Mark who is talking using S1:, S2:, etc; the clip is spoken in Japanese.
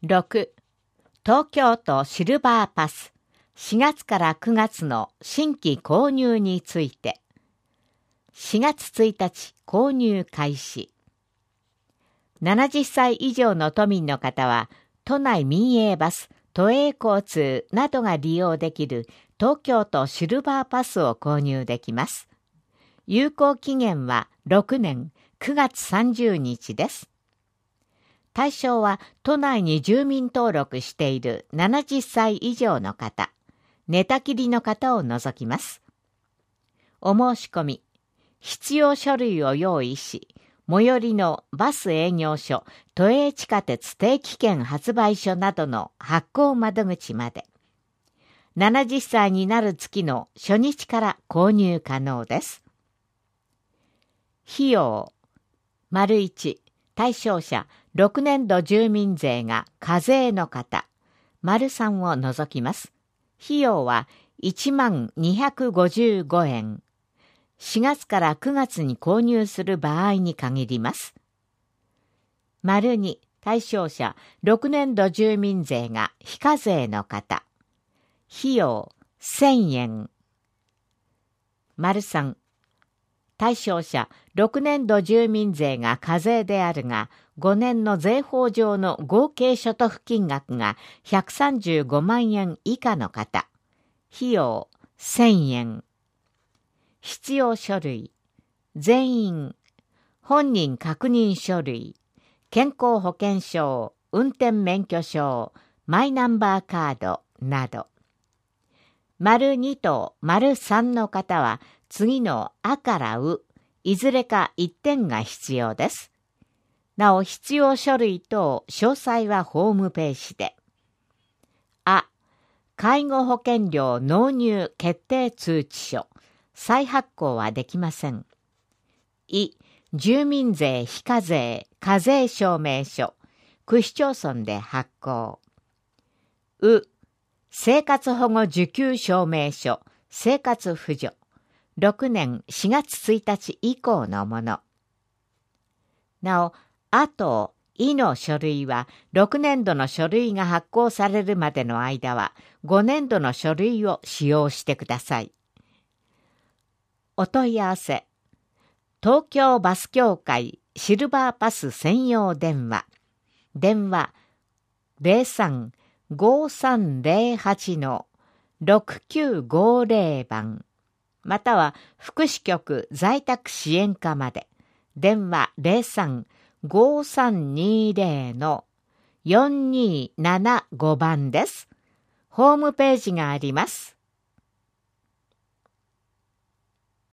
S1: 6. 東京都シルバーパス4月から9月の新規購入について。4月1日購入開始。70歳以上の都民の方は、都内民営バス、都営交通などが利用できる東京都シルバーパスを購入できます。有効期限は6年9月30日です。対象は都内に住民登録している70歳以上の方、寝たきりの方を除きます。お申し込み、必要書類を用意し、最寄りのバス営業所、都営地下鉄定期券発売所などの発行窓口まで。70歳になる月の初日から購入可能です。費用、1、対象者、6年度住民税が課税の方、3を除きます。費用は1255円。4月から9月に購入する場合に限ります。2、対象者、6年度住民税が非課税の方。費用、1000円。3、対象者、6年度住民税が課税であるが、5年の税法上の合計所得金額が135万円以下の方。費用、1000円。必要書類、全員、本人確認書類、健康保険証、運転免許証、マイナンバーカードなど。2と3の方は次のあからう、いずれか1点が必要です。なお必要書類等詳細はホームページで。あ、介護保険料納入決定通知書。再発行はできません。い、住民税非課税課税証明書、区市町村で発行。う、生活保護受給証明書、生活扶助、6年4月1日以降のもの。なお、あと、いの書類は、6年度の書類が発行されるまでの間は、5年度の書類を使用してください。お問い合わせ。東京バス協会シルバーパス専用電話。電話03-5308-6950番。または福祉局在宅支援課まで。電話03-5320-4275番です。ホームページがあります。